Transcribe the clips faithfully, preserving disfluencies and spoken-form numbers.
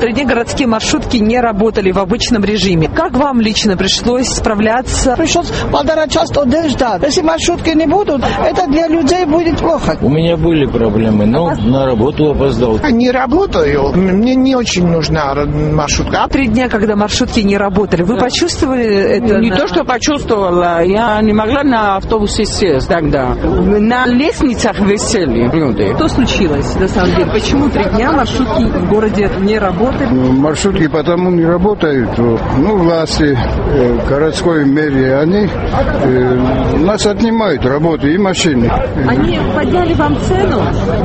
три дня городские маршрутки не работали в обычном режиме. Как вам лично пришлось справляться? Пришлось полтора часа день ждать. Если маршрутки не будут, это для людей будет плохо. У меня были проблемы, но на работу опоздал. Не работаю. Мне не очень нужна маршрутка. Три дня, когда маршрутки не работали, вы почувствовали это? Не то, что почувствовала. Я не могла на автобусе сесть тогда. На лестницах висели люди. Что случилось, на самом деле? Почему три дня маршрутки в городе не работали? Маршрутки потому не работают. Ну, власти э, городской мэрии, они э, нас отнимают работу и машины. Они подняли вам цену?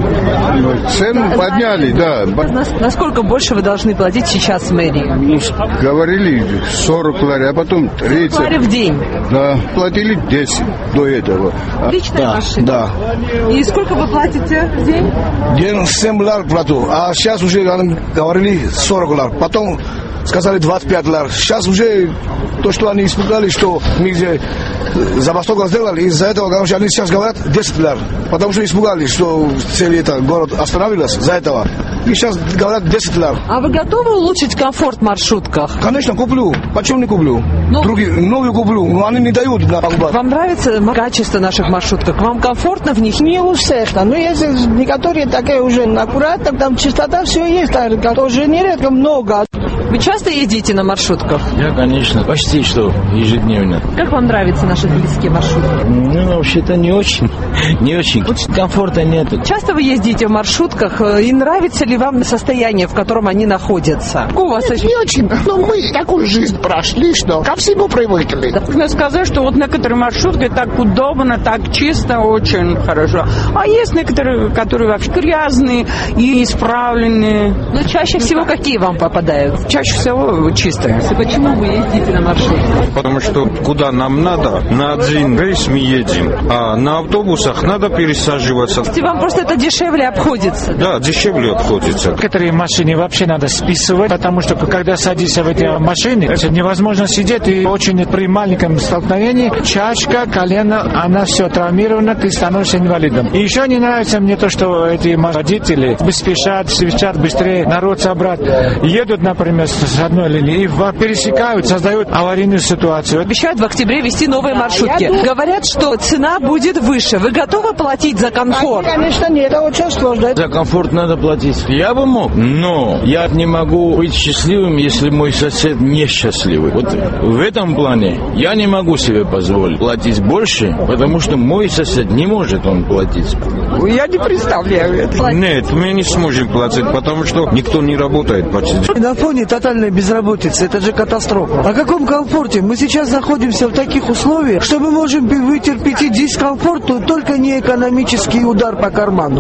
Цену да, подняли, да. Насколько больше вы должны платить сейчас в мэрии? Ну, говорили сорок лари, а потом тридцать. Лари в день? Да, платили десять до этого. Личная да, машина? Да. И сколько вы платите в день? День семь лар плату, а сейчас уже говорили сорок лар. Потом сказали двадцать пять лар. Сейчас уже то, что они испугались, что мы где забастовку сделали, из-за этого, короче, они сейчас говорят десять лар. Потому что испугались, что целый это город остановился за этого. И сейчас говорят десять лар. А вы готовы улучшить комфорт в маршрутках? Конечно, куплю. Почему не куплю? Ну, Другие, новые куплю, но они не дают на покупать. Вам нравится качество наших маршруток? Вам комфортно в них? Не у всех. Но если некоторые такие уже аккуратно, там чистота все есть, а тоже нередко много. Вы часто ездите на маршрутках? Я, конечно, почти что ежедневно. Как вам нравятся наши тбилисские маршрутки? Ну, вообще-то не очень. Не очень. Комфорта нет. Часто вы ездите в маршрутках, и нравится ли вам состояние, в котором они находятся? У вас Нет, не очень. Но мы такую жизнь прошли, что ко всему привыкли. Можно сказать, что вот некоторые маршрутки так удобно, так чисто, очень хорошо. А есть некоторые, которые вообще грязные и исправленные. Но чаще всего какие вам попадают? Чаще всего чистые. Почему вы ездите на маршрутках? Потому что куда нам надо, на один рейс мы едем, а на автобусах надо пересаживаться. Вам просто это дешевле обходится? Да, дешевле обходится. Некоторые машины вообще надо списывать, потому что когда садишься в эти машины, это невозможно сидеть, и очень при маленьком столкновении чашка, колено, она все травмирована, ты становишься инвалидом. И еще не нравится мне то, что эти водители спешат, спешат быстрее народ собрать. Едут, например, с одной линии и пересекают, создают аварийную ситуацию. Обещают в октябре вести новые маршрутки. Говорят, что цена будет выше. Вы готовы платить за комфорт? Конечно, нет, это очень сложно. За комфорт надо платить. Я бы мог, но я не могу быть счастливым, если мой сосед несчастливый. Вот в этом плане я не могу себе позволить платить больше, потому что мой сосед не может он платить. Я не представляю это. Нет, мы не сможем платить, потому что никто не работает почти. На фоне тотальной безработицы это же катастрофа. О каком комфорте? Мы сейчас находимся в таких условиях, что мы можем вытерпеть и дискомфорт, но только не экономический удар по карману.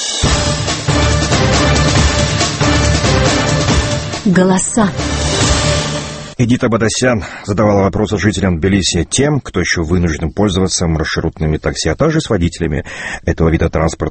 Голоса. Эдита Бадасян задавала вопросы жителям Тбилиси, тем, кто еще вынужден пользоваться маршрутными такси, а также с водителями этого вида транспорта.